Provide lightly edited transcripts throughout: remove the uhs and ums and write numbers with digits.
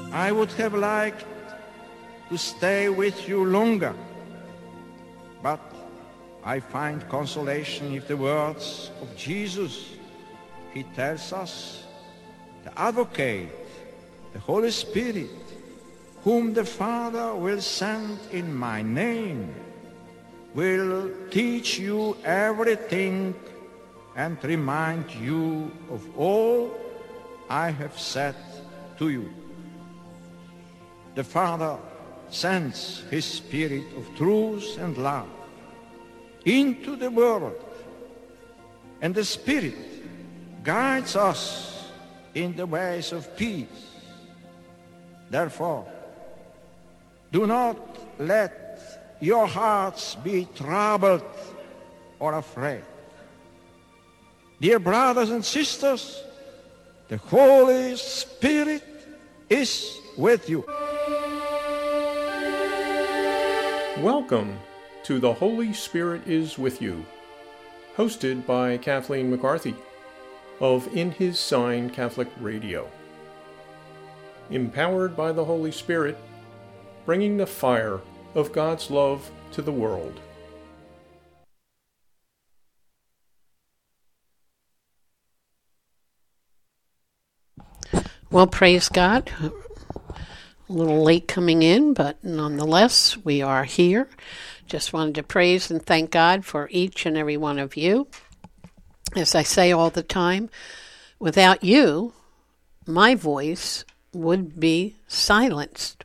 I would have liked to stay with you longer, but I find consolation in the words of Jesus. He tells us, the Advocate, the Holy Spirit, whom the Father will send in my name, will teach you everything and remind you of all I have said to you. The Father sends his Spirit of truth and love into the world, and the Spirit guides us in the ways of peace. Therefore, do not let your hearts be troubled or afraid. Dear brothers and sisters, the Holy Spirit is with you. Welcome to The Holy Spirit is With You, hosted by Kathleen McCarthy of In His Sign Catholic Radio. Empowered by the Holy Spirit, bringing the fire of God's love to the world. Well, praise God. A little late coming in, but nonetheless, we are here. Just wanted to praise and thank God for each and every one of you. As I say all the time, without you, my voice would be silenced.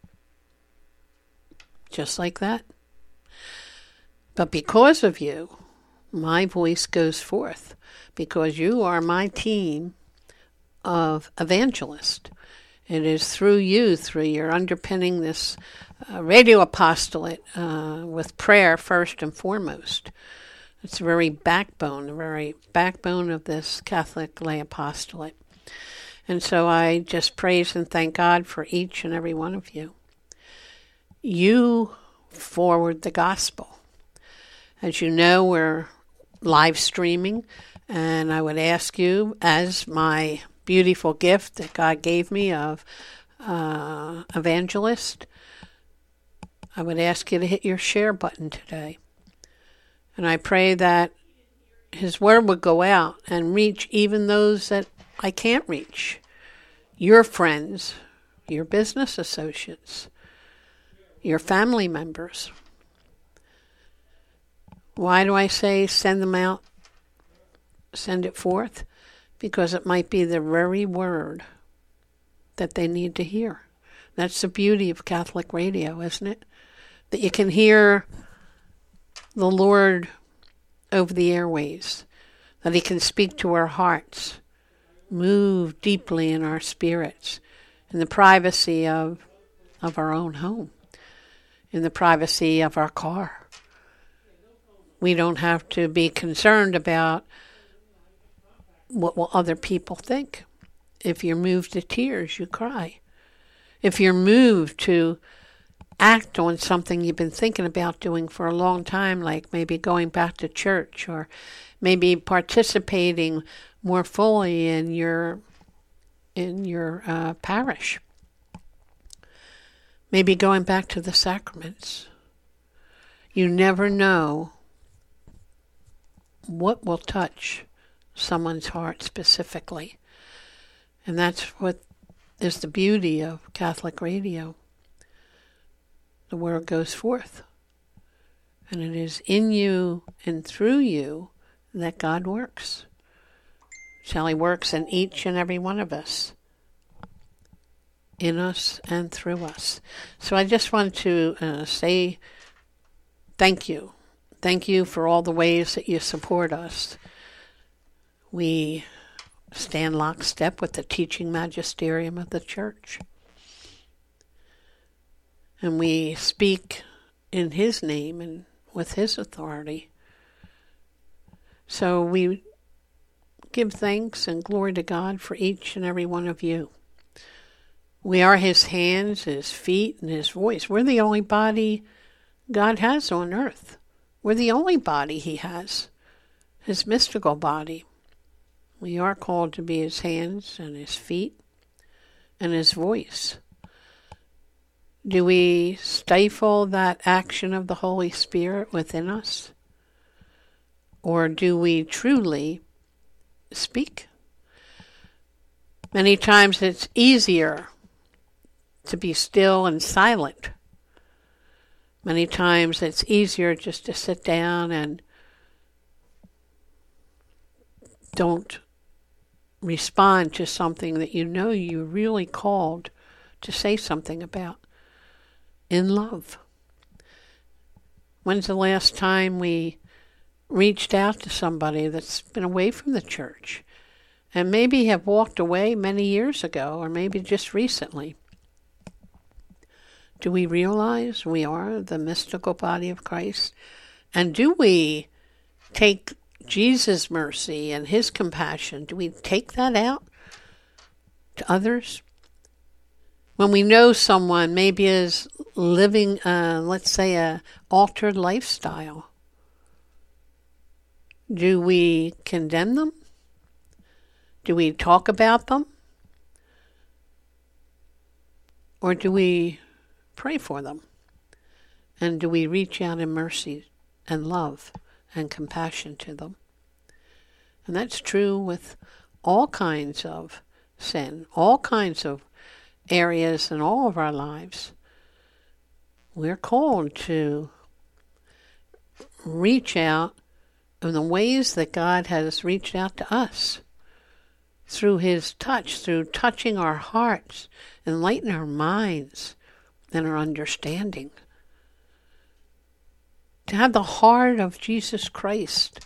Just like that. But because of you, my voice goes forth, because you are my team of evangelists. It is through you, through your underpinning this radio apostolate with prayer first and foremost. It's the very backbone of this Catholic lay apostolate. And so I just praise and thank God for each and every one of you. You forward the gospel. As you know, we're live streaming, and I would ask you, as my beautiful gift that God gave me of evangelist, I would ask you to hit your share button today. And I pray that His word would go out and reach even those that I can't reach. Your friends, your business associates, your family members. Why do I say send them out? Send it forth? Because it might be the very word that they need to hear. That's the beauty of Catholic radio, isn't it? That you can hear the Lord over the airways, that He can speak to our hearts, move deeply in our spirits, in the privacy of our own home, in the privacy of our car. We don't have to be concerned about what will other people think. If you're moved to tears, you cry. If you're moved to act on something you've been thinking about doing for a long time, like maybe going back to church, or maybe participating more fully in your parish, maybe going back to the sacraments. You never know what will touch someone's heart specifically. And that's what is the beauty of Catholic radio. The word goes forth. And it is in you and through you that God works. Shall He works in each and every one of us. In us and through us. So I just want to say thank you. Thank you for all the ways that you support us. We stand lockstep with the teaching magisterium of the Church. And we speak in His name and with His authority. So we give thanks and glory to God for each and every one of you. We are His hands, His feet, and His voice. We're the only body God has on earth. We're the only body He has, His mystical body. We are called to be His hands and His feet and His voice. Do we stifle that action of the Holy Spirit within us? Or do we truly speak? Many times it's easier to be still and silent. Many times it's easier just to sit down and don't respond to something that you know you're really called to say something about in love. When's the last time we reached out to somebody that's been away from the church and maybe have walked away many years ago or maybe just recently? Do we realize we are the mystical body of Christ? And do we take Jesus' mercy and his compassion, do we take that out to others? When we know someone maybe is living, let's say, a altered lifestyle, do we condemn them? Do we talk about them? Or do we pray for them? And do we reach out in mercy and love and compassion to them? And that's true with all kinds of sin, all kinds of areas in all of our lives. We're called to reach out in the ways that God has reached out to us, through his touch, through touching our hearts, enlighten our minds and our understanding. To have the heart of Jesus Christ,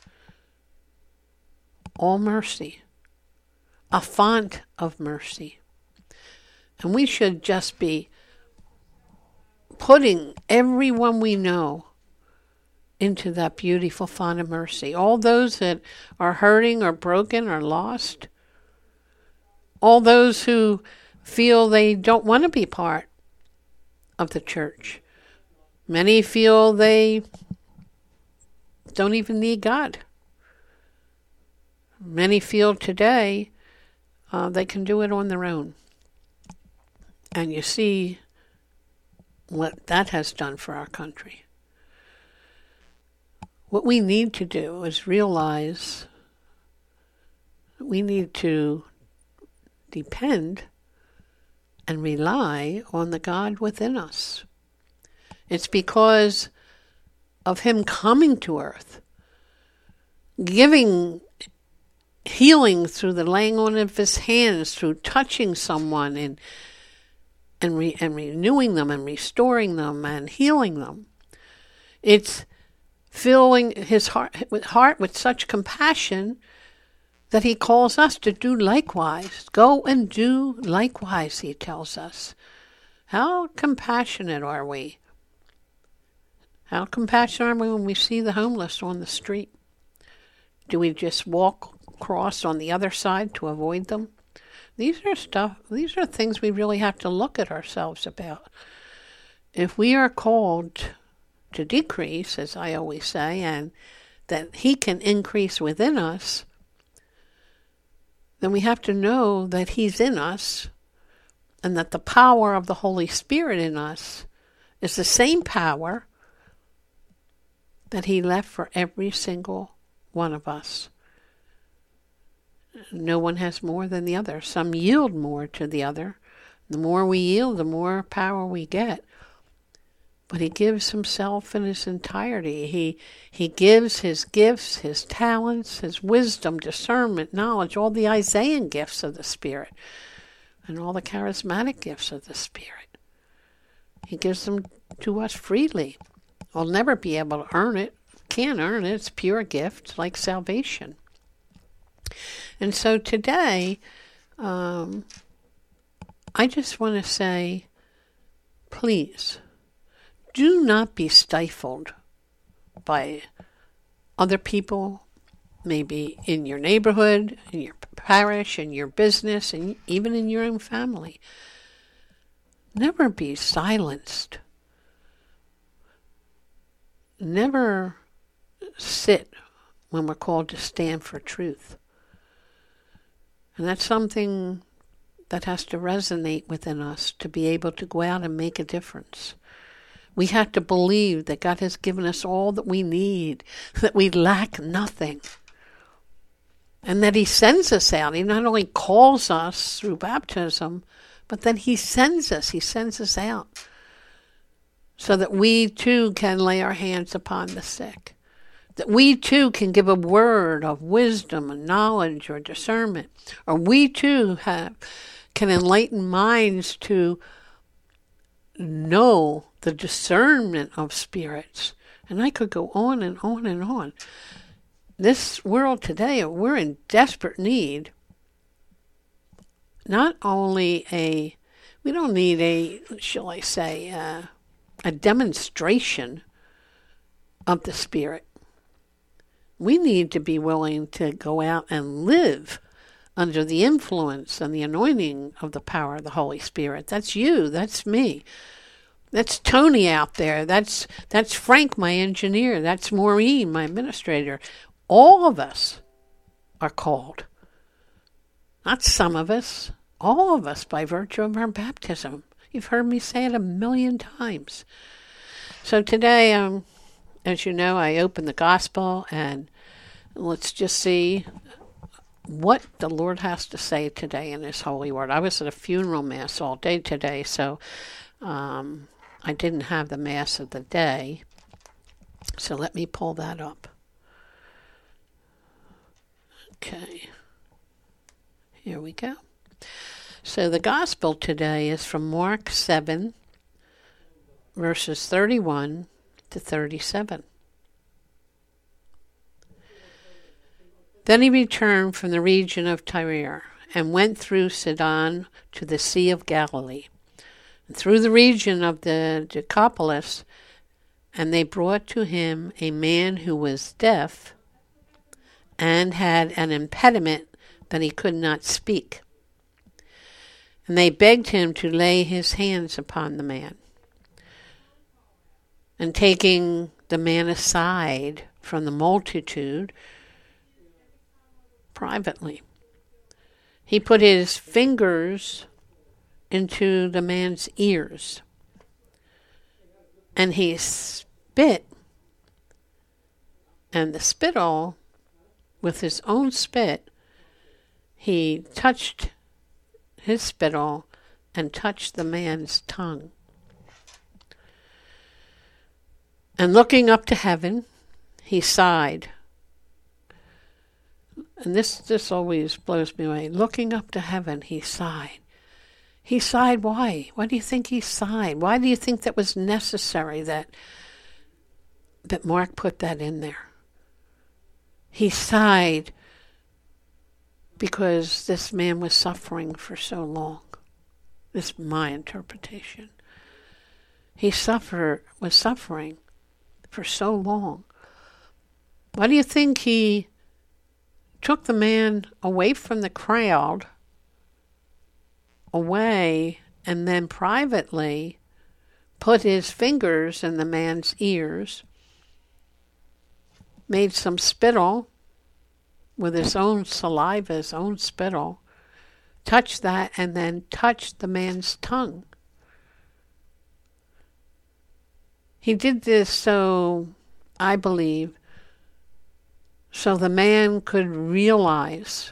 all mercy, a font of mercy. And we should just be putting everyone we know into that beautiful font of mercy. All those that are hurting or broken or lost. All those who feel they don't want to be part of the church. Many feel they don't even need God. Many feel today they can do it on their own. And you see what that has done for our country. What we need to do is realize that we need to depend and rely on the God within us. It's because of him coming to earth, giving healing through the laying on of his hands, through touching someone and renewing them and restoring them and healing them. It's filling his heart with such compassion that he calls us to do likewise. Go and do likewise, he tells us. How compassionate are we? How compassionate are we when we see the homeless on the street? Do we just walk across on the other side to avoid them? These are things we really have to look at ourselves about. If we are called to decrease, as I always say, and that he can increase within us, then we have to know that he's in us and that the power of the Holy Spirit in us is the same power that he left for every single one of us. No one has more than the other. Some yield more to the other. The more we yield, the more power we get. But he gives himself in his entirety. He gives his gifts, his talents, his wisdom, discernment, knowledge, all the Isaiah gifts of the Spirit, and all the charismatic gifts of the Spirit. He gives them to us freely. We'll never be able to earn it. Can't earn it. It's pure gift, like salvation. And so today, I just want to say, please, do not be stifled by other people, maybe in your neighborhood, in your parish, in your business, and even in your own family. Never be silenced. Never sit when we're called to stand for truth. And that's something that has to resonate within us to be able to go out and make a difference. We have to believe that God has given us all that we need, that we lack nothing, and that He sends us out. He not only calls us through baptism, but then He sends us out so that we too can lay our hands upon the sick, that we too can give a word of wisdom and knowledge or discernment, or we too can enlighten minds to know the discernment of spirits. And I could go on and on and on. This world today, we're in desperate need. Not only we don't need a demonstration of the Spirit. We need to be willing to go out and live under the influence and the anointing of the power of the Holy Spirit. That's you. That's me. That's Tony out there. That's Frank, my engineer. That's Maureen, my administrator. All of us are called. Not some of us. All of us by virtue of our baptism. You've heard me say it 1,000,000 times. So today, as you know, I opened the gospel, and let's just see what the Lord has to say today in His holy word. I was at a funeral mass all day today, so I didn't have the mass of the day. So let me pull that up. Okay. Here we go. So the gospel today is from Mark 7, verses 31 to 37. Then He returned from the region of Tyre and went through Sidon to the Sea of Galilee, and through the region of the Decapolis, and they brought to Him a man who was deaf and had an impediment that he could not speak. And they begged Him to lay His hands upon the man. And taking the man aside from the multitude, privately, He put His fingers into the man's ears, and He spit, and the spittle, with His own spit, He touched His spittle and touched the man's tongue. And looking up to heaven, He sighed. And this always blows me away. Looking up to heaven, He sighed. He sighed why? Why do you think He sighed? Why do you think that was necessary that Mark put that in there? He sighed because this man was suffering for so long. This is my interpretation. He was suffering for so long. Why do you think He took the man away from the crowd, away, and then privately put His fingers in the man's ears, made some spittle with His own saliva, His own spittle, touched that, and then touched the man's tongue? He did this so, I believe, so the man could realize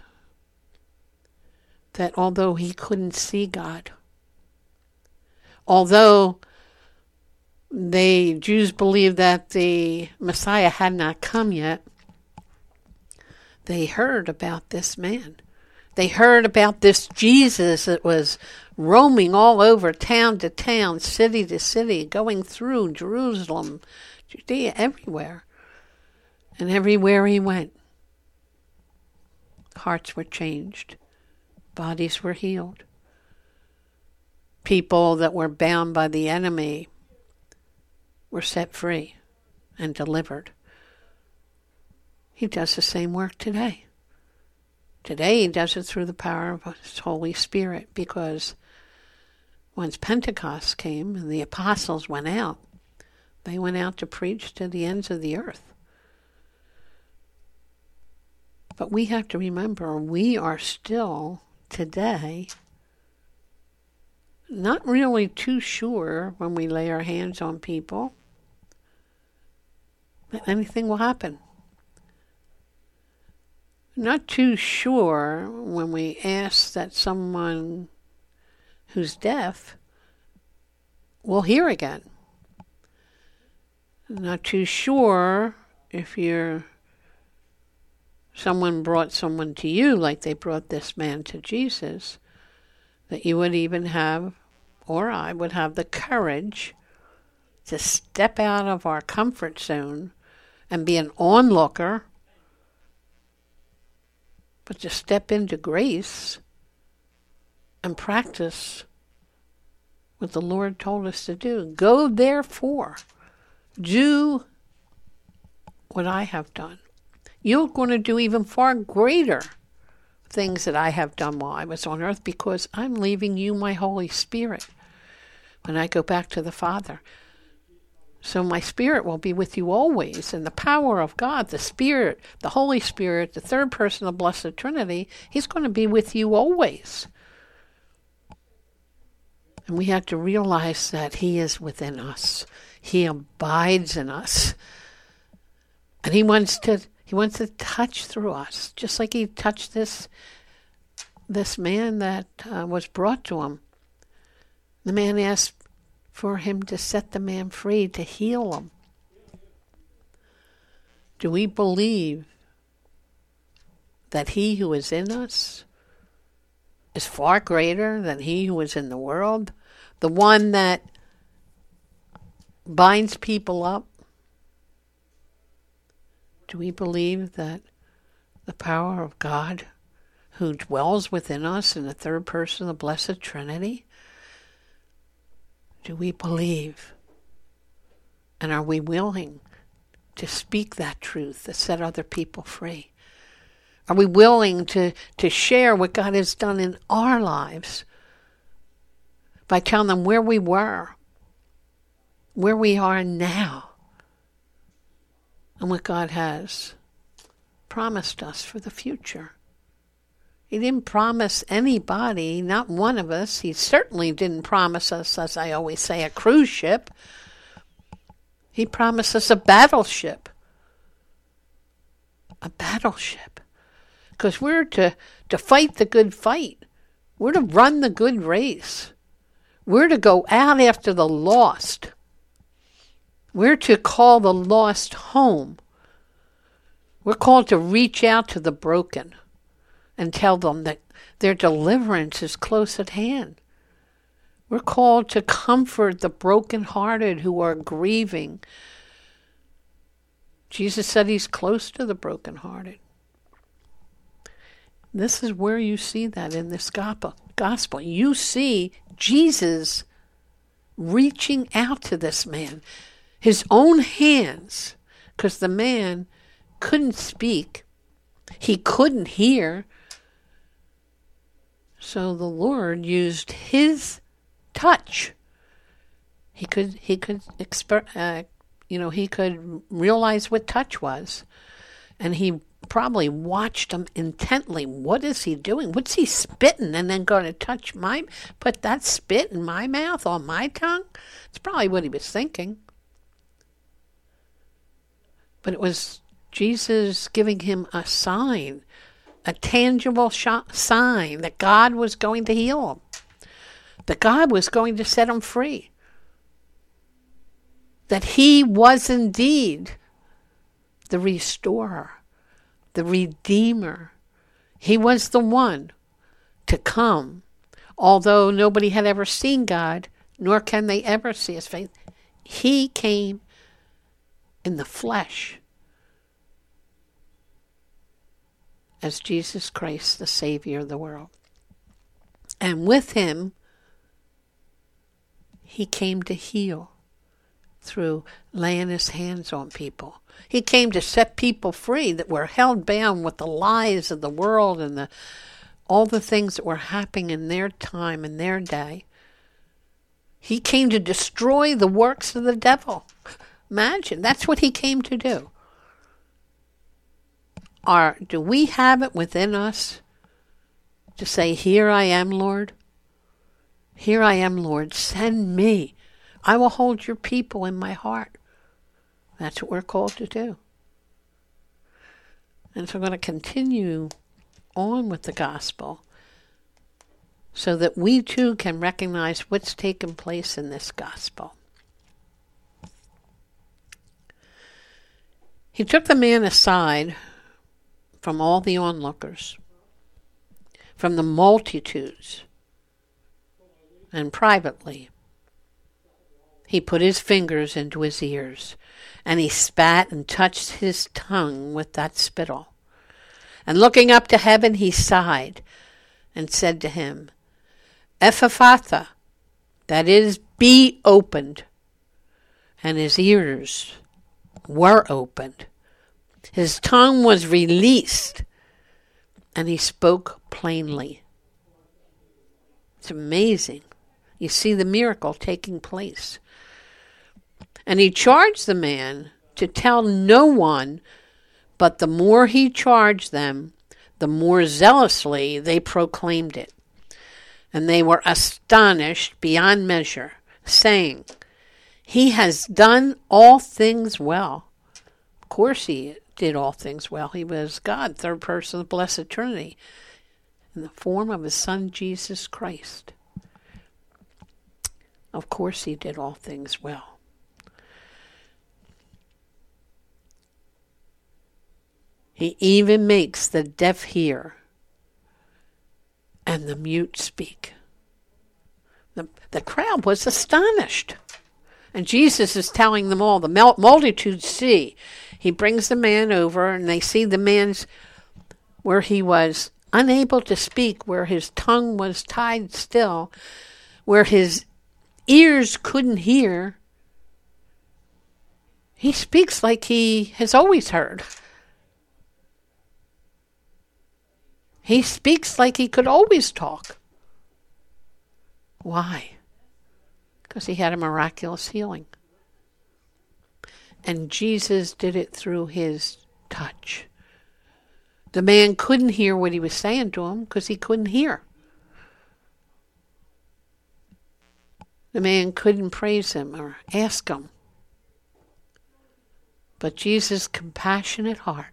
that although he couldn't see God, although the Jews believed that the Messiah had not come yet, they heard about this man. They heard about this Jesus that was roaming all over town to town, city to city, going through Jerusalem, Judea, everywhere. And everywhere He went, hearts were changed. Bodies were healed. People that were bound by the enemy were set free and delivered. He does the same work today. Today He does it through the power of His Holy Spirit, because once Pentecost came and the apostles went out, they went out to preach to the ends of the earth. But we have to remember, we are still today not really too sure when we lay our hands on people that anything will happen. Not too sure when we ask that someone who's deaf will hear again. Not too sure if someone brought someone to you like they brought this man to Jesus, that you would even have, or I would have the courage to step out of our comfort zone and be an onlooker, but to step into grace and practice what the Lord told us to do. Go therefore, do what I have done. You're going to do even far greater things that I have done while I was on earth, because I'm leaving you my Holy Spirit when I go back to the Father. So my Spirit will be with you always, and the power of God, the Spirit, the Holy Spirit, the third person of the Blessed Trinity, He's going to be with you always. And we have to realize that He is within us. He abides in us. And He wants to touch through us, just like He touched this man that was brought to Him. The man asked for Him to set the man free, to heal him. Do we believe that He who is in us is far greater than he who is in the world? The one that binds people up? Do we believe that the power of God, who dwells within us in the third person of the Blessed Trinity, do we believe, and are we willing to speak that truth, to set other people free? Are we willing to share what God has done in our lives by telling them where we were, where we are now, and what God has promised us for the future? He didn't promise anybody, not one of us. He certainly didn't promise us, as I always say, a cruise ship. He promised us a battleship. A battleship. Because we're to fight the good fight. We're to run the good race. We're to go out after the lost. We're to call the lost home. We're called to reach out to the broken and tell them that their deliverance is close at hand. We're called to comfort the brokenhearted who are grieving. Jesus said He's close to the brokenhearted. This is where you see that in this gospel. You see Jesus reaching out to this man. His own hands, because the man couldn't speak. He couldn't hear. So the Lord used His touch. He could realize what touch was, and He probably watched him intently. What is he doing? What's he spitting and then going to put that spit in my mouth, on my tongue? It's probably what he was thinking. But it was Jesus giving him a sign, a tangible sign that God was going to heal him, that God was going to set him free, that He was indeed the restorer, the Redeemer. He was the one to come. Although nobody had ever seen God, nor can they ever see His face, He came in the flesh as Jesus Christ, the Savior of the world. And with Him, He came to heal through laying His hands on people. He came to set people free that were held bound with the lies of the world and all the things that were happening in their time and their day. He came to destroy the works of the devil. Imagine, that's what He came to do. Do we have it within us to say, "Here I am, Lord"? Here I am, Lord, send me. I will hold your people in my heart. That's what we're called to do. And so I'm going to continue on with the gospel so that we too can recognize what's taken place in this gospel. He took the man aside from all the onlookers, from the multitudes, and privately he put his fingers into his ears, and he spat and touched his tongue with that spittle. And looking up to heaven, he sighed and said to him, Ephphatha, that is, be opened. And his ears were opened. His tongue was released, and he spoke plainly. It's amazing. You see the miracle taking place. And he charged the man to tell no one, but the more he charged them, the more zealously they proclaimed it. And they were astonished beyond measure, saying, He has done all things well. Of course he did all things well. He was God, third person of the Blessed Trinity, in the form of his Son, Jesus Christ. Of course he did all things well. He even makes the deaf hear and the mute speak. The crowd was astonished. And Jesus is telling them all, the multitude see. He brings the man over, and they see the man's, where he was unable to speak, where his tongue was tied still, where his ears couldn't hear. He speaks like he has always heard. He speaks like he could always talk. Why? Because he had a miraculous healing. And Jesus did it through his touch. The man couldn't hear what he was saying to him because he couldn't hear. The man couldn't praise him or ask him. But Jesus' compassionate heart,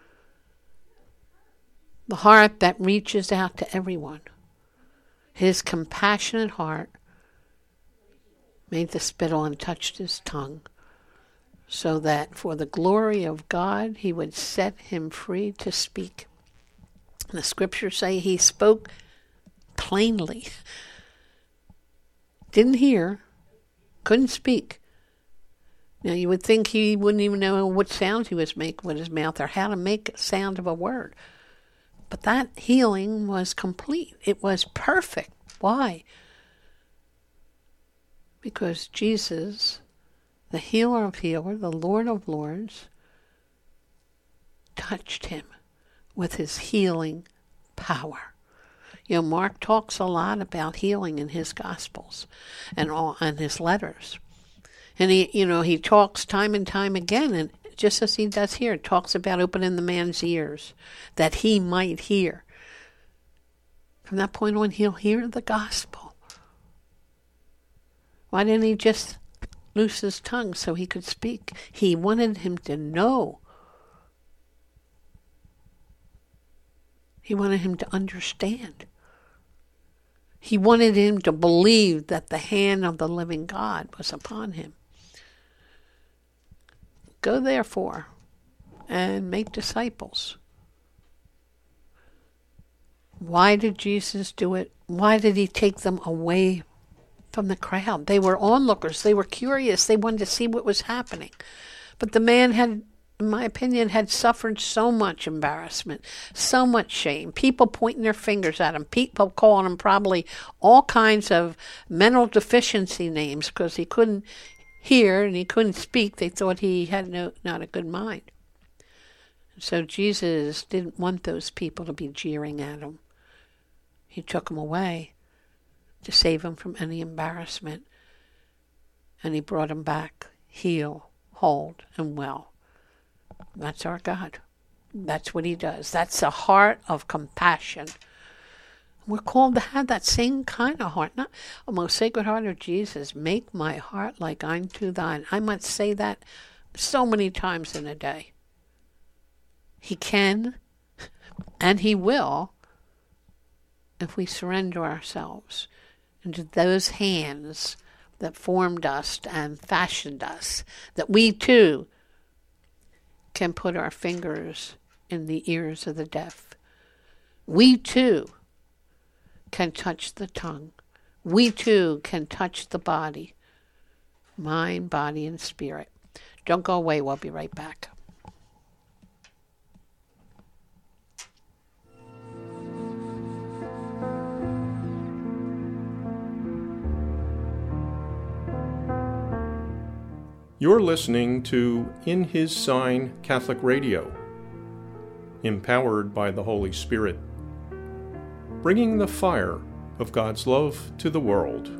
the heart that reaches out to everyone, his compassionate heart made the spittle and touched his tongue, so that for the glory of God he would set him free to speak. The scriptures say he spoke plainly. Didn't hear, couldn't speak. Now you would think he wouldn't even know what sound he was making with his mouth or how to make a sound of a word. But that healing was complete. It was perfect. Why? Because Jesus, the healer of healers, the Lord of lords, touched him with his healing power. You know, Mark talks a lot about healing in his Gospels and his letters. And he talks time and time again, and just as he does here, talks about opening the man's ears that he might hear. From that point on, he'll hear the gospel. Why didn't he just loose his tongue so he could speak? He wanted him to know. He wanted him to understand. He wanted him to believe that the hand of the living God was upon him. Go therefore and make disciples. Why did Jesus do it? Why did he take them away from the crowd? They were onlookers. They were curious. They wanted to see what was happening. But the man had, in my opinion, had suffered so much embarrassment, so much shame. People pointing their fingers at him. People calling him probably all kinds of mental deficiency names because he couldn't hear and he couldn't speak. They thought he had not a good mind. So Jesus didn't want those people to be jeering at him. He took him away to save him from any embarrassment. And he brought him back, heal, whole, and well. That's our God. That's what he does. That's a heart of compassion. We're called to have that same kind of heart. Not, O most sacred heart of Jesus, make my heart like unto thine. I must say that so many times in a day. He can and he will if we surrender ourselves into those hands that formed us and fashioned us, that we too can put our fingers in the ears of the deaf. We too can touch the tongue. We too can touch the body, mind, body, and spirit. Don't go away. We'll be right back. You're listening to In His Sign Catholic Radio, empowered by the Holy Spirit, bringing the fire of God's love to the world.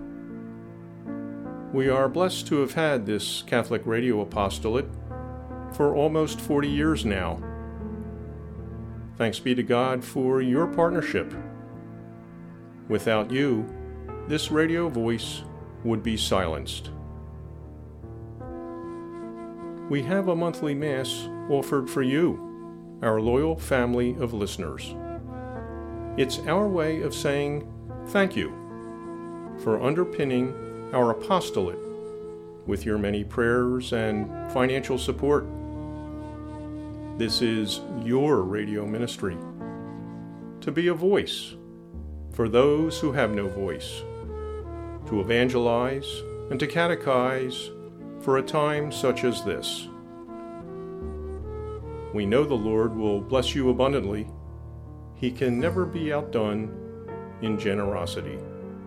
We are blessed to have had this Catholic radio apostolate for almost 40 years now. Thanks be to God for your partnership. Without you, this radio voice would be silenced. We have a monthly Mass offered for you, our loyal family of listeners. It's our way of saying thank you for underpinning our apostolate with your many prayers and financial support. This is your radio ministry, to be a voice for those who have no voice, to evangelize and to catechize for a time such as this. We know the Lord will bless you abundantly. He can never be outdone in generosity.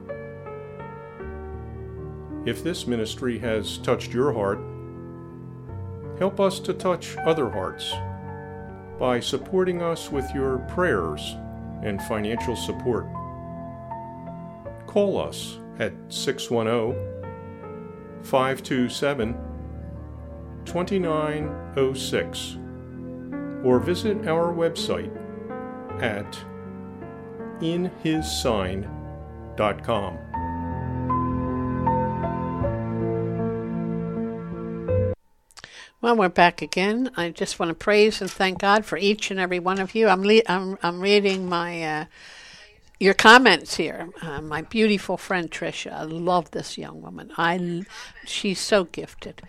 If this ministry has touched your heart, help us to touch other hearts by supporting us with your prayers and financial support. Call us at 610-527-2906 or visit our website at inhissign.com. Well, we're back again. I just want to praise and thank God for each and every one of you. I'm reading my your comments here. My beautiful friend Tricia. I love this young woman. She's so gifted.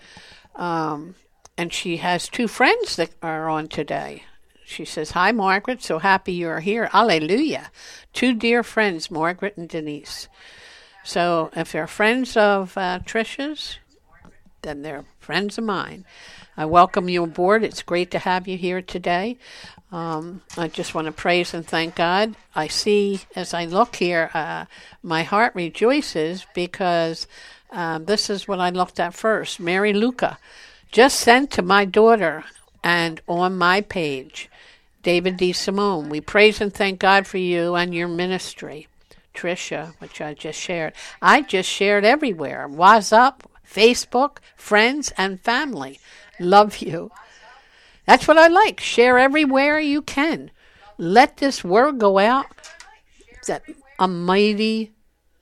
And she has two friends that are on today. She says, "Hi, Margaret. So happy you're here. Alleluia." Two dear friends, Margaret and Denise. So if they're friends of Tricia's, then they're friends of mine. I welcome you aboard. It's great to have you here today. I just want to praise and thank God. I see, as I look here, my heart rejoices because this is what I looked at first. Mary Luca just sent to my daughter and on my page, David D. Simone. We praise and thank God for you and your ministry. Tricia, which I just shared. I just shared everywhere. WhatsApp, Facebook, friends, and family. Love you. That's what I like. Share everywhere you can. Let this word go out that a mighty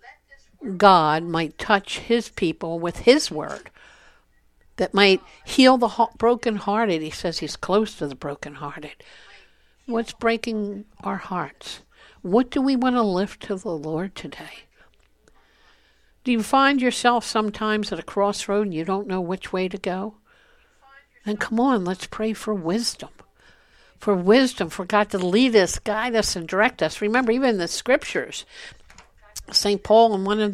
God might touch his people with his word, that might heal the brokenhearted. He says he's close to the brokenhearted. What's breaking our hearts? What do we want to lift to the Lord today? Do you find yourself sometimes at a crossroad and you don't know which way to go? Then come on, let's pray for wisdom. For wisdom, for God to lead us, guide us, and direct us. Remember, even in the scriptures, St. Paul and one of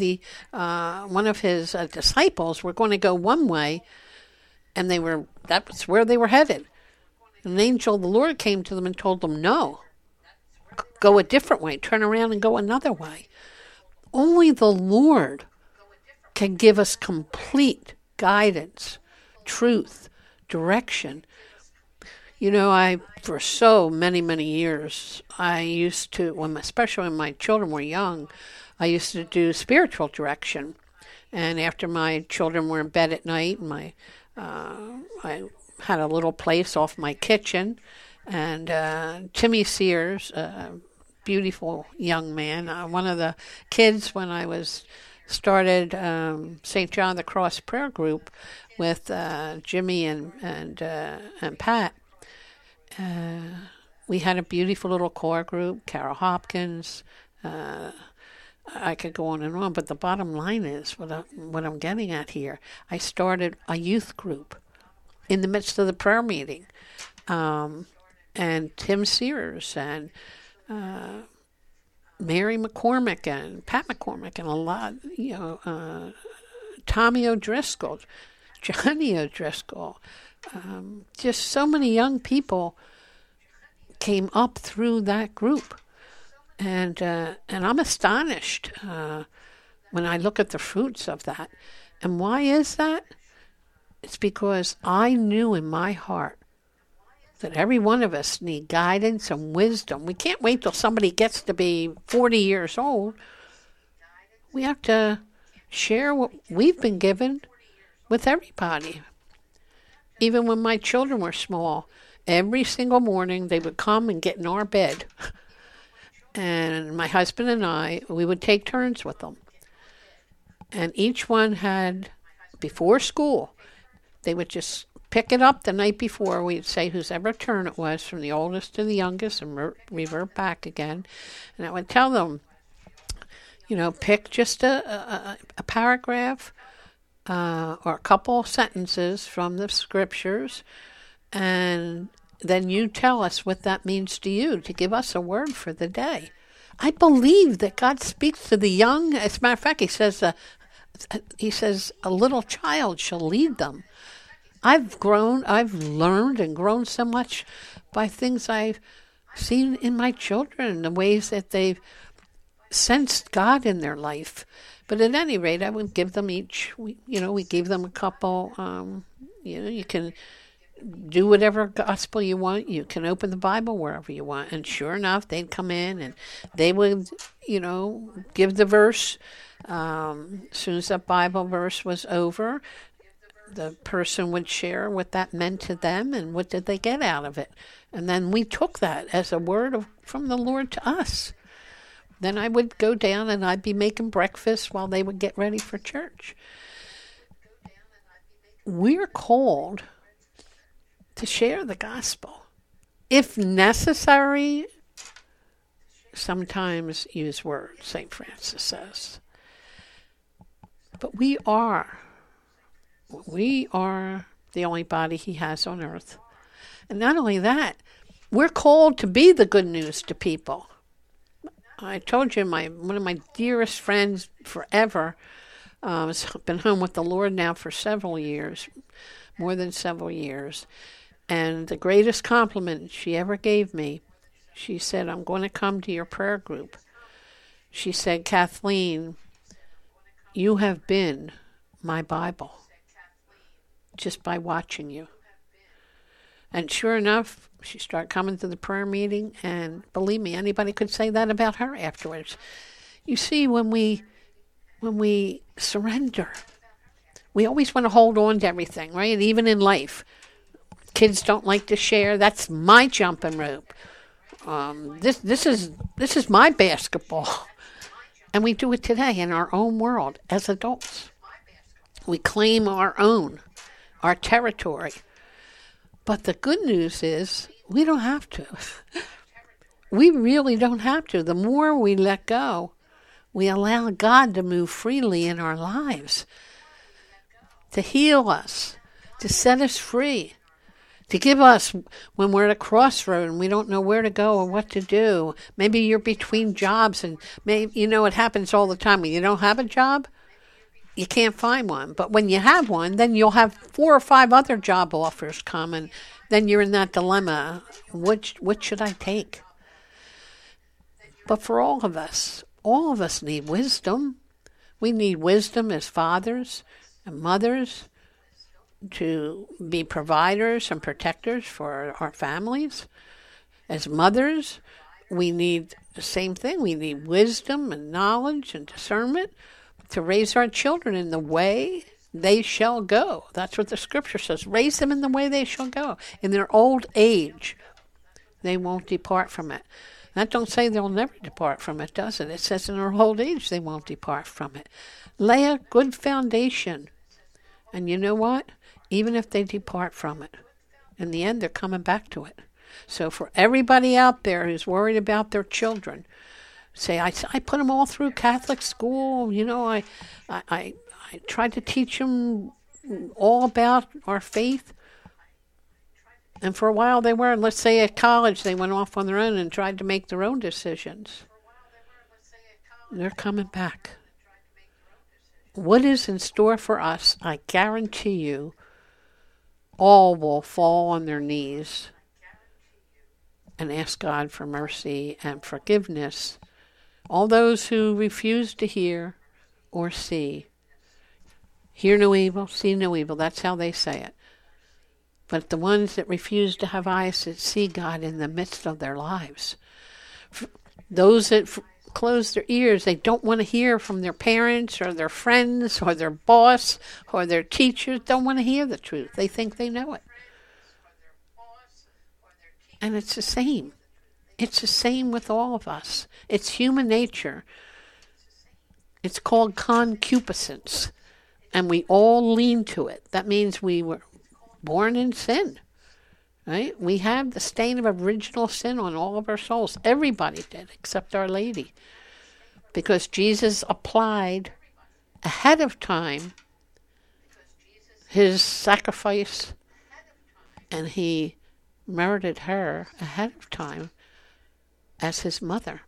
his disciples were going to go one way, and that's where they were headed. An angel of the Lord came to them and told them, no, go a different way, turn around and go another way. Only the Lord can give us complete guidance, truth, direction. You know, for so many, many years, I used to, especially when my children were young, I used to do spiritual direction. And after my children were in bed at night, I had a little place off my kitchen, and Timmy Sears, beautiful young man. One of the kids when I started St. John the Cross prayer group with Jimmy and Pat. We had a beautiful little core group, Carol Hopkins. I could go on and on, but the bottom line is what I'm getting at here. I started a youth group in the midst of the prayer meeting, and Tim Sears and Mary McCormick and Pat McCormick and a lot, Tommy O'Driscoll, Johnny O'Driscoll, just so many young people came up through that group, and I'm astonished when I look at the fruits of that. And why is that? It's because I knew in my heart that every one of us need guidance and wisdom. We can't wait till somebody gets to be 40 years old. We have to share what we've been given with everybody. Even when my children were small, every single morning they would come and get in our bed. And my husband and I, we would take turns with them. And each one had, before school, they would just pick it up the night before. We'd say whose ever turn it was, from the oldest to the youngest, and revert back again. And I would tell them, pick just a paragraph or a couple sentences from the scriptures, and then you tell us what that means to you, to give us a word for the day. I believe that God speaks to the young. As a matter of fact, He says, a little child shall lead them. I've learned and grown so much by things I've seen in my children, the ways that they've sensed God in their life. But at any rate, I would give them each, we gave them a couple, you can do whatever gospel you want. You can open the Bible wherever you want. And sure enough, they'd come in and they would, give the verse. As soon as that Bible verse was over, the person would share what that meant to them and what did they get out of it. And then we took that as a word from the Lord to us. Then I would go down and I'd be making breakfast while they would get ready for church. We're called to share the gospel. If necessary, sometimes use words, St. Francis says. But we are the only body He has on earth. And not only that, we're called to be the good news to people. I told you, one of my dearest friends forever has been home with the Lord now for several years, more than several years. And the greatest compliment she ever gave me, she said, I'm going to come to your prayer group. She said, Kathleen, you have been my Bible just by watching you. And sure enough, she started coming to the prayer meeting, and believe me, anybody could say that about her afterwards. You see, when we surrender, we always want to hold on to everything, right? Even in life. Kids don't like to share. That's my jumping rope. This is my basketball. And we do it today in our own world as adults. We claim our territory. But the good news is we don't have to. We really don't have to. The more we let go, we allow God to move freely in our lives, to heal us, to set us free, to give us, when we're at a crossroad and we don't know where to go or what to do. Maybe you're between jobs, and maybe, it happens all the time. When you don't have a job, you can't find one. But when you have one, then you'll have 4 or 5 other job offers come, and then you're in that dilemma. Which should I take? But for all of us need wisdom. We need wisdom as fathers and mothers to be providers and protectors for our families. As mothers, we need the same thing. We need wisdom and knowledge and discernment to raise our children in the way they shall go. That's what the scripture says. Raise them in the way they shall go. In their old age, they won't depart from it. That don't say they'll never depart from it, does it? It says in their old age they won't depart from it. Lay a good foundation. And you know what? Even if they depart from it, in the end they're coming back to it. So for everybody out there who's worried about their children, say, I put them all through Catholic school. You know, I tried to teach them all about our faith. And for a while they were, let's say at college, they went off on their own and tried to make their own decisions. They're coming back. What is in store for us, I guarantee you, all will fall on their knees and ask God for mercy and forgiveness. All those who refuse to hear or see. Hear no evil, see no evil. That's how they say it. But the ones that refuse to have eyes that see God in the midst of their lives. Those that close their ears, they don't want to hear from their parents or their friends or their boss or their teachers, don't want to hear the truth. They think they know it. And it's the same. It's the same with all of us. It's human nature. It's called concupiscence. And we all lean to it. That means we were born in sin, right? We have the stain of original sin on all of our souls. Everybody did, except Our Lady. Because Jesus applied ahead of time his sacrifice, and he merited her ahead of time as his mother.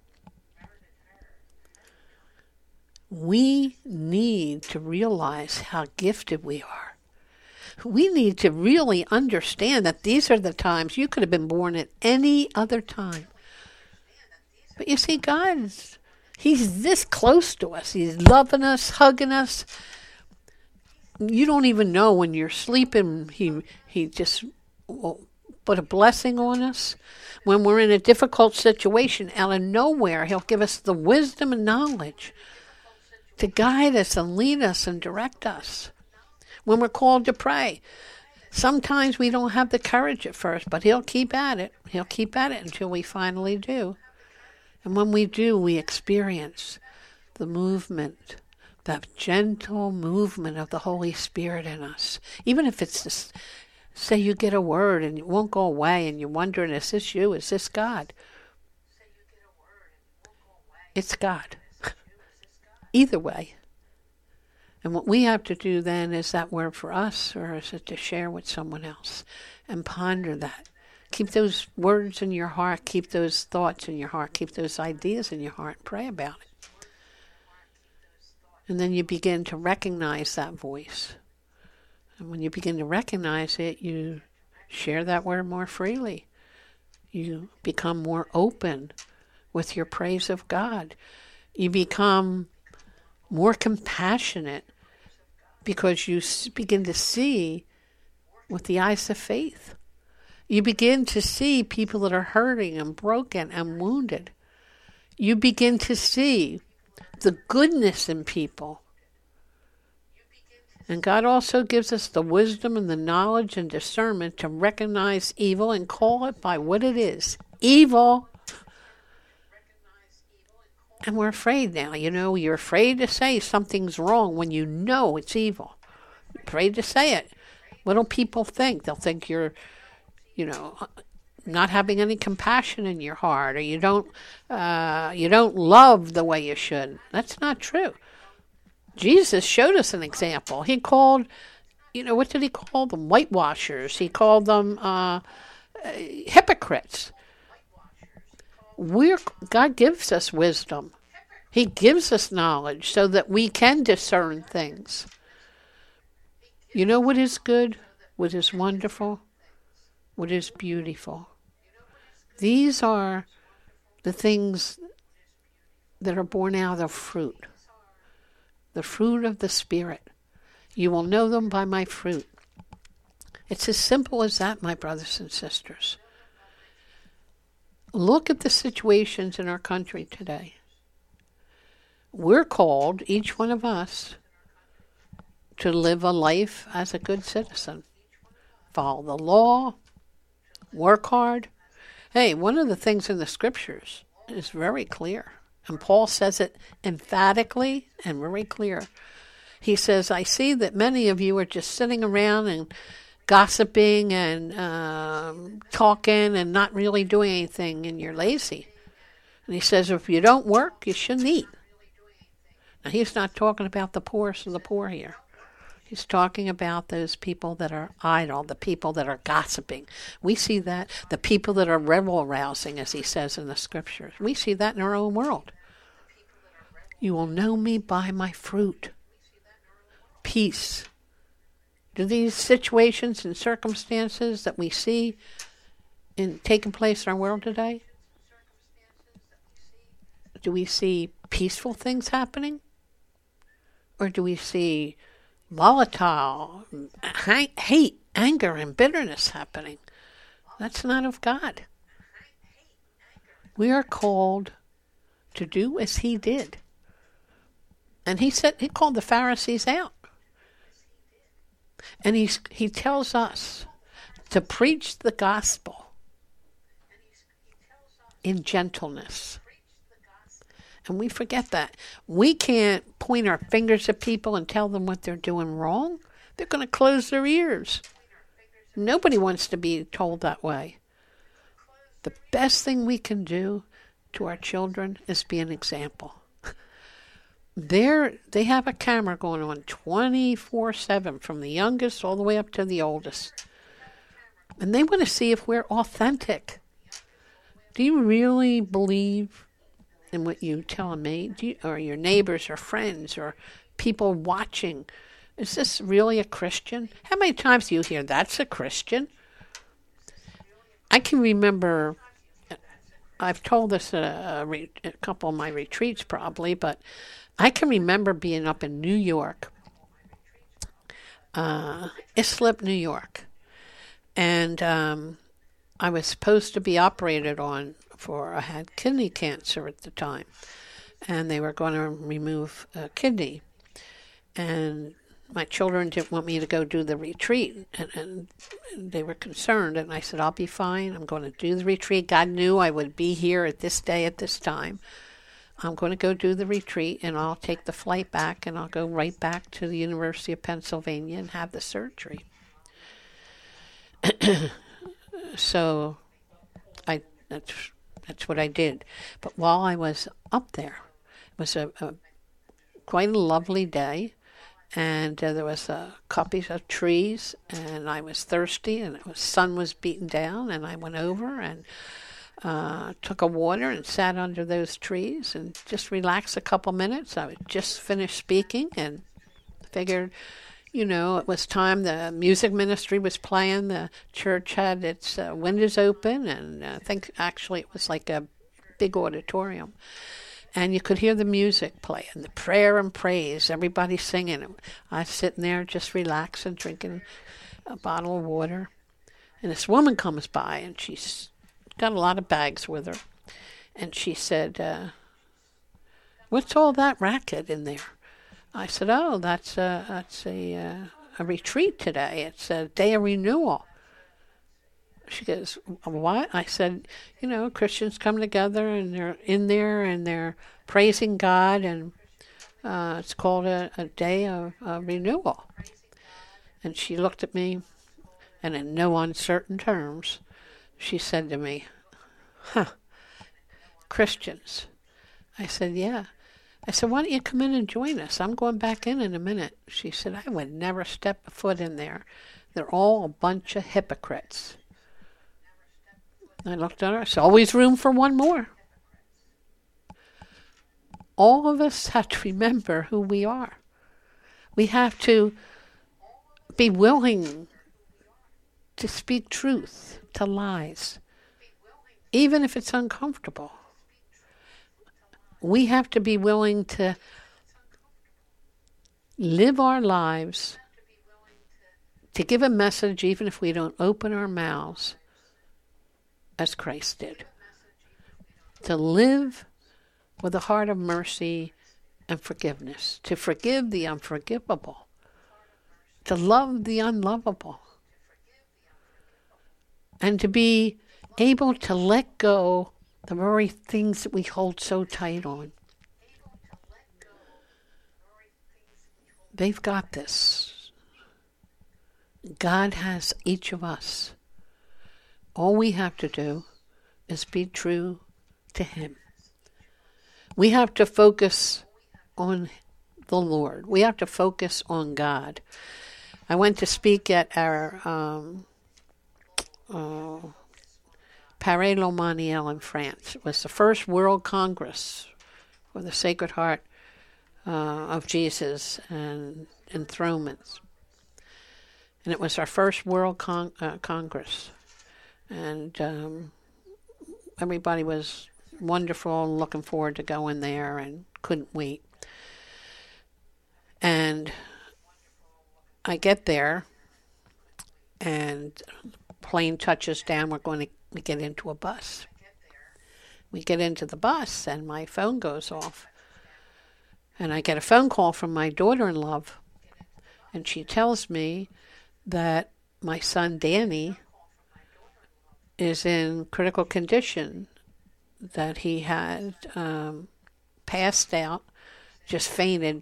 We need to realize how gifted we are. We need to really understand that these are the times. You could have been born at any other time. But you see, He's this close to us. He's loving us, hugging us. You don't even know when you're sleeping. He just will put a blessing on us. When we're in a difficult situation, out of nowhere, he'll give us the wisdom and knowledge to guide us and lead us and direct us. When we're called to pray, sometimes we don't have the courage at first, but he'll keep at it. He'll keep at it until we finally do. And when we do, we experience the movement, that gentle movement of the Holy Spirit in us. Even if it's this, say you get a word and it won't go away and you're wondering, is this you? Is this God? It's God. Either way. And what we have to do then, is that word for us, or is it to share with someone else? And ponder that. Keep those words in your heart. Keep those thoughts in your heart. Keep those ideas in your heart. Pray about it. And then you begin to recognize that voice. And when you begin to recognize it, you share that word more freely. You become more open with your praise of God. You become more compassionate because you begin to see with the eyes of faith. You begin to see people that are hurting and broken and wounded. You begin to see the goodness in people. And God also gives us the wisdom and the knowledge and discernment to recognize evil and call it by what it is. Evil. And we're afraid now. You know, you're afraid to say something's wrong when you know it's evil. You're afraid to say it. What do people think? They'll think you're, not having any compassion in your heart, or you don't love the way you should. That's not true. Jesus showed us an example. He called, what did he call them? Whitewashers. He called them hypocrites. God gives us wisdom. He gives us knowledge so that we can discern things. You know what is good? What is wonderful? What is beautiful? These are the things that are born out of fruit. The fruit of the Spirit. You will know them by my fruit. It's as simple as that, my brothers and sisters. Look at the situations in our country today. We're called, each one of us, to live a life as a good citizen. Follow the law. Work hard. Hey, one of the things in the scriptures is very clear. And Paul says it emphatically and very clear. He says, I see that many of you are just sitting around and gossiping and talking and not really doing anything, and you're lazy. And he says, if you don't work, you shouldn't eat. Now, he's not talking about the poorest of the poor here. He's talking about those people that are idle, the people that are gossiping. We see that, the people that are revel-rousing, as he says in the scriptures. We see that in our own world. You will know me by my fruit. Peace. Do these situations and circumstances that we see taking place in our world today, do we see peaceful things happening? Or do we see volatile hate, anger, and bitterness happening? That's not of God. We are called to do as he did. And he called the Pharisees out. And he tells us to preach the gospel in gentleness. And we forget that. We can't point our fingers at people and tell them what they're doing wrong. They're going to close their ears. Nobody wants to be told that way. The best thing we can do to our children is be an example. They have a camera going on 24/7, from the youngest all the way up to the oldest. And they want to see if we're authentic. Do you really believe in what you telling me? Or your neighbors or friends or people watching? Is this really a Christian? How many times do you hear, that's a Christian? I can remember, I've told this at a couple of my retreats probably, but I can remember being up in New York, Islip, New York, and I was supposed to be operated on I had kidney cancer at the time, and they were going to remove a kidney, and my children didn't want me to go do the retreat, and they were concerned, and I said, I'll be fine, I'm going to do the retreat. God knew I would be here at this day, at this time. I'm going to go do the retreat, and I'll take the flight back, and I'll go right back to the University of Pennsylvania and have the surgery. So that's what I did. But while I was up there, it was quite a lovely day, and there was copies of trees, and I was thirsty, and the sun was beating down, and I went over and took a water and sat under those trees and just relaxed a couple minutes. I had just finished speaking and figured, it was time. The music ministry was playing. The church had its windows open, and I think actually it was like a big auditorium. And you could hear the music playing, the prayer and praise, everybody singing. I was sitting there just relaxing, drinking a bottle of water. And this woman comes by, and she's got a lot of bags with her. And she said, what's all that racket in there? I said, oh, that's a retreat today. It's a day of renewal. She goes, what? I said, Christians come together and they're in there and they're praising God, and it's called a day of renewal. And she looked at me, and in no uncertain terms, she said to me, Christians. I said, yeah. I said, why don't you come in and join us? I'm going back in a minute. She said, I would never step a foot in there. They're all a bunch of hypocrites. I looked at her. There's always room for one more. All of us have to remember who we are. We have to be willing to speak truth to lies, even if it's uncomfortable. We have to be willing to live our lives, to give a message even if we don't open our mouths, as Christ did. To live with a heart of mercy and forgiveness, to forgive the unforgivable, to love the unlovable, and to be able to let go the very things that we hold so tight on. They've got this. God has each of us. All we have to do is be true to Him. We have to focus on the Lord. We have to focus on God. I went to speak at our Paray-le-Monial in France. It was the first World Congress for the Sacred Heart of Jesus and enthronements. And it was our first World Congress. And everybody was wonderful, looking forward to going there and couldn't wait. And I get there, and plane touches down. We're going to get into a bus. We get into the bus, and my phone goes off. And I get a phone call from my daughter-in-law, and she tells me that my son Danny is in critical condition, that he had passed out, just fainted.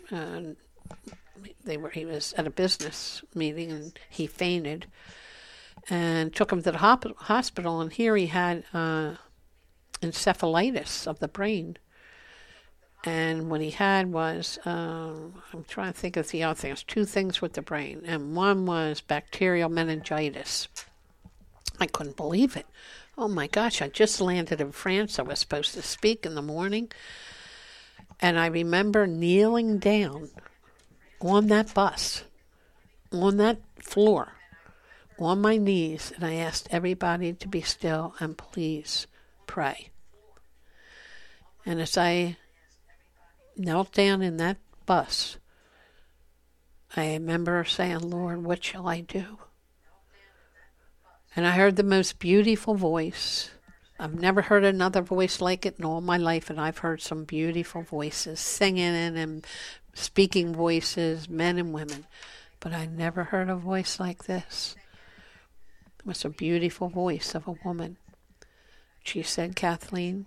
He was at a business meeting, and he fainted, and took him to the hospital, and here he had encephalitis of the brain. And what he had was, I'm trying to think of the other things, two things with the brain, and one was bacterial meningitis. I couldn't believe it. Oh my gosh, I just landed in France. I was supposed to speak in the morning. And I remember kneeling down on that bus, on that floor, on my knees, and I asked everybody to be still and please pray. And as I knelt down in that bus, I remember saying, Lord, what shall I do? And I heard the most beautiful voice. I've never heard another voice like it in all my life, and I've heard some beautiful voices, singing and speaking voices, men and women. But I never heard a voice like this. It was a beautiful voice of a woman. She said, Kathleen,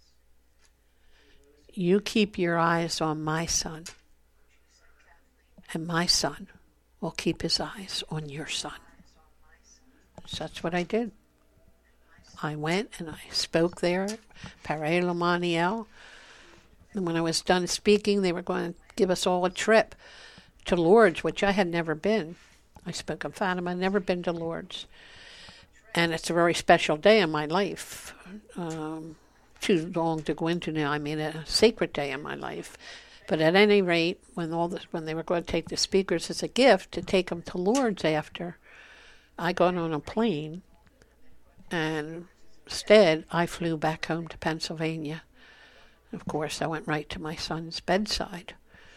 you keep your eyes on my son, and my son will keep his eyes on your son. So that's what I did. I went and I spoke there at Paray-le-Monial. And when I was done speaking, they were going to give us all a trip to Lourdes, which I had never been. I spoke of Fatima, never been to Lourdes. And it's a very special day in my life. Too long to go into now. I mean, a sacred day in my life. But at any rate, when they were going to take the speakers as a gift to take them to Lourdes after, I got on a plane, and instead I flew back home to Pennsylvania. Of course, I went right to my son's bedside.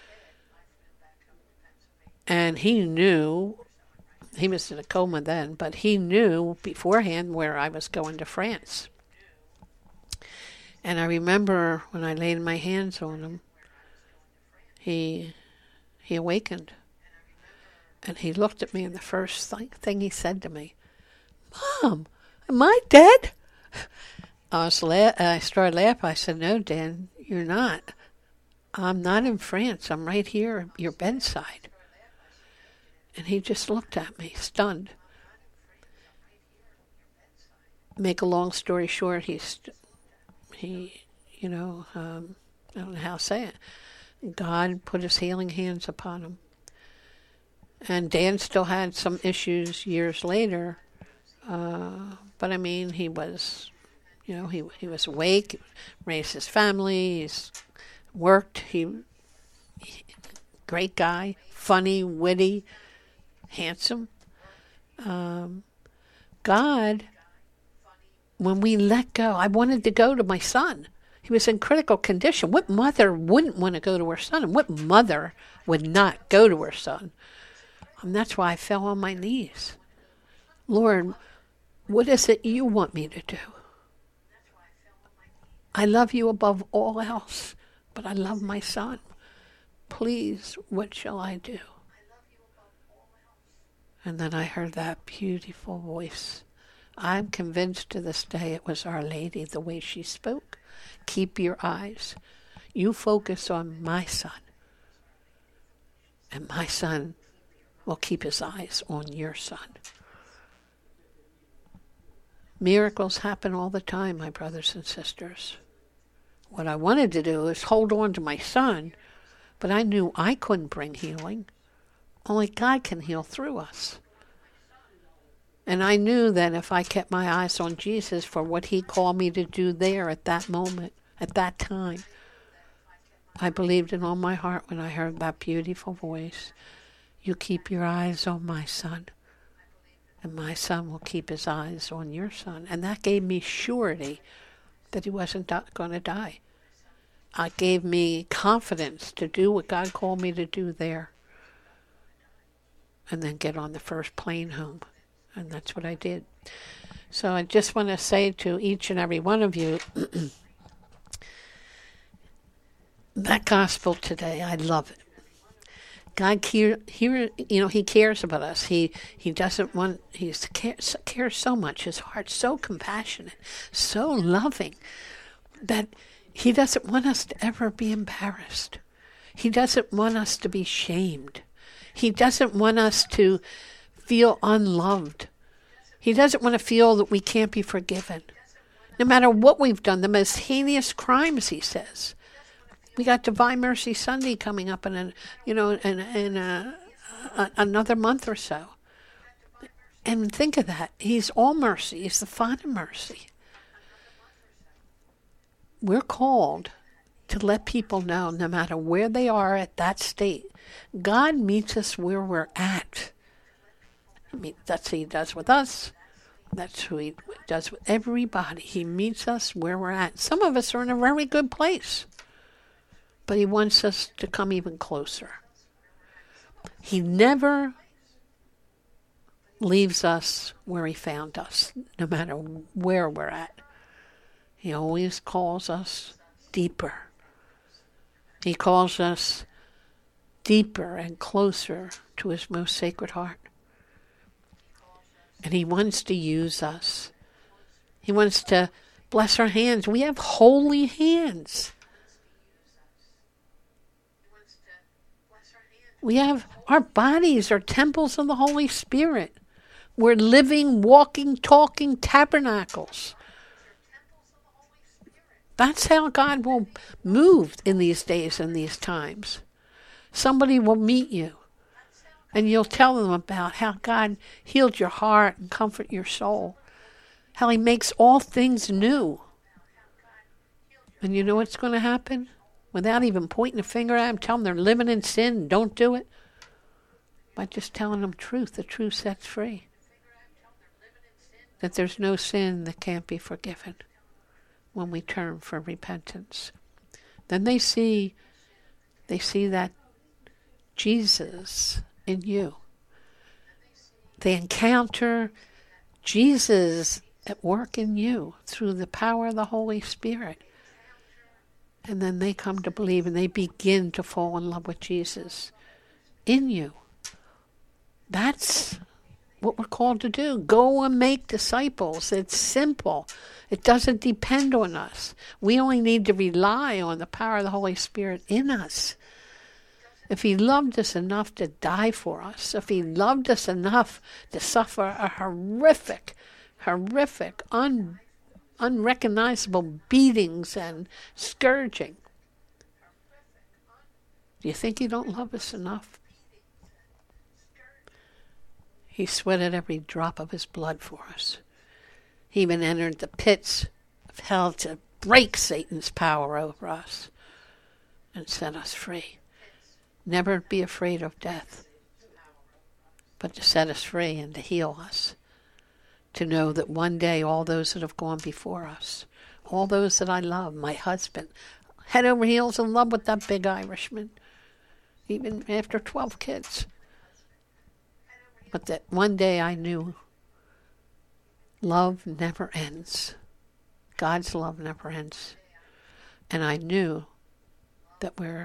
And he knew, he was in a coma then, but he knew beforehand where I was going to France. And I remember when I laid my hands on him, he awakened. And he looked at me, and the first thing he said to me, Mom, am I dead? I started laughing. I said, no, Dan, you're not. I'm not in France. I'm right here at your bedside. And he just looked at me, stunned. Make a long story short, I don't know how to say it. God put his healing hands upon him. And Dan still had some issues years later, but I mean, he was, he was awake, raised his family, he's worked, great guy, funny, witty, handsome. God, when we let go, I wanted to go to my son. He was in critical condition. What mother wouldn't want to go to her son? And what mother would not go to her son? And that's why I fell on my knees. Lord, what is it you want me to do? I love you above all else, but I love my son. Please, what shall I do? And then I heard that beautiful voice I'm convinced to this day it was Our Lady, the way she spoke. Keep your eyes. You focus on my son, and my son will keep his eyes on your son. Miracles happen all the time, my brothers and sisters. What I wanted to do is hold on to my son, but I knew I couldn't bring healing. Only God can heal through us. And I knew that if I kept my eyes on Jesus for what he called me to do there at that moment, at that time, I believed in all my heart when I heard that beautiful voice, you keep your eyes on my son, and my son will keep his eyes on your son. And that gave me surety that he wasn't going to die. It gave me confidence to do what God called me to do there, and then get on the first plane home. And that's what I did. So I just want to say to each and every one of you, that gospel today, I love it. God he cares about us. He doesn't want, he cares so much. His heart's so compassionate, so loving, that he doesn't want us to ever be embarrassed. He doesn't want us to be shamed. He doesn't want us to feel unloved. He doesn't want to feel that we can't be forgiven. No matter what we've done, the most heinous crimes, he says. We got Divine Mercy Sunday coming up in another month or so. And think of that. He's all mercy. He's the font of mercy. We're called to let people know, no matter where they are at that state, God meets us where we're at. I mean, that's what he does with us. That's who he does with everybody. He meets us where we're at. Some of us are in a very good place, but he wants us to come even closer. He never leaves us where he found us, no matter where we're at. He always calls us deeper. He calls us deeper and closer to his most sacred heart. And he wants to use us. He wants to bless our hands. We have holy hands. We have, our bodies are temples of the Holy Spirit. We're living, walking, talking tabernacles. That's how God will move in these days and these times. Somebody will meet you, and you'll tell them about how God healed your heart and comfort your soul, how he makes all things new. And you know what's going to happen? Without even pointing a finger at them, tell them they're living in sin and don't do it. By just telling them truth, the truth sets free. That there's no sin that can't be forgiven when we turn for repentance. Then they see that Jesus in you. They encounter Jesus at work in you through the power of the Holy Spirit. And then they come to believe and they begin to fall in love with Jesus in you. That's what we're called to do. Go and make disciples. It's simple. It doesn't depend on us. We only need to rely on the power of the Holy Spirit in us. If he loved us enough to die for us, if he loved us enough to suffer a horrific, unrecognizable beatings and scourging, do you think he don't love us enough? He sweated every drop of his blood for us. He even entered the pits of hell to break Satan's power over us and set us free. Never be afraid of death, but to set us free and to heal us. To know that one day all those that have gone before us, all those that I love, my husband, head over heels in love with that big Irishman, even after 12 kids. But that one day I knew love never ends. God's love never ends. And I knew that where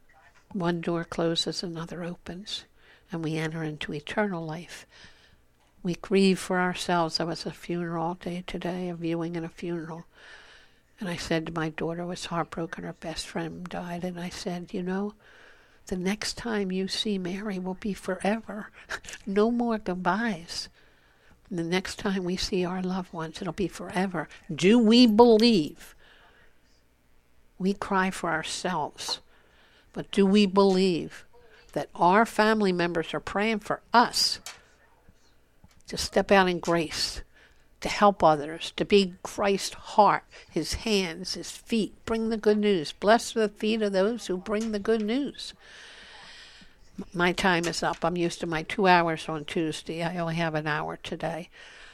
one door closes, another opens, and we enter into eternal life. We grieve for ourselves. There was a funeral day today, a viewing and a funeral. And I said to my daughter, was heartbroken, her best friend died, and I said, you know, the next time you see Mary will be forever. No more goodbyes. And the next time we see our loved ones, it'll be forever. Do we believe? We cry for ourselves, but do we believe that our family members are praying for us to step out in grace, to help others, to be Christ's heart, his hands, his feet, bring the good news. Blessed are the feet of those who bring the good news. My time is up. I'm used to my 2 hours on Tuesday. I only have an hour today.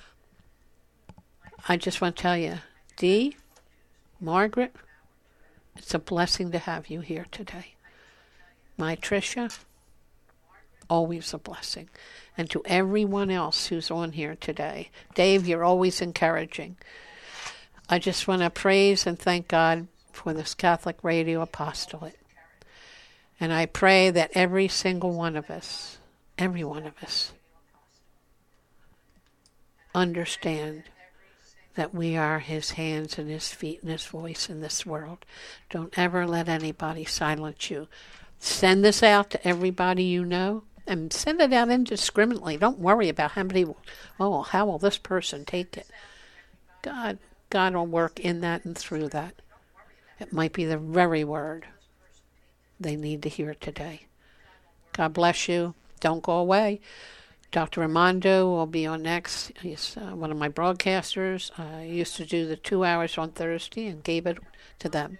I just want to tell you, Dee, Margaret, it's a blessing to have you here today. My Tricia, always a blessing. And to everyone else who's on here today. Dave, you're always encouraging. I just want to praise and thank God for this Catholic Radio Apostolate. And I pray that every single one of us, understand that we are his hands and his feet and his voice in this world. Don't ever let anybody silence you. Send this out to everybody you know. And send it out indiscriminately. Don't worry about how will this person take it? God will work in that and through that. It might be the very word they need to hear today. God bless you. Don't go away. Dr. Armando will be on next. He's one of my broadcasters. I used to do the 2 hours on Thursday and gave it to them.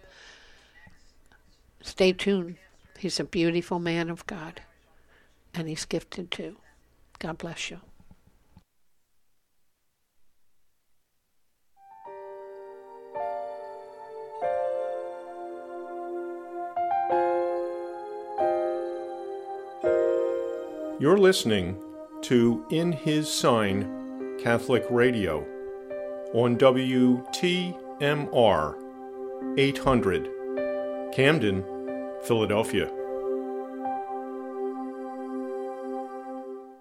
Stay tuned. He's a beautiful man of God. And he's gifted too. God bless you. You're listening to In His Sign Catholic Radio on WTMR 800, Camden, Philadelphia.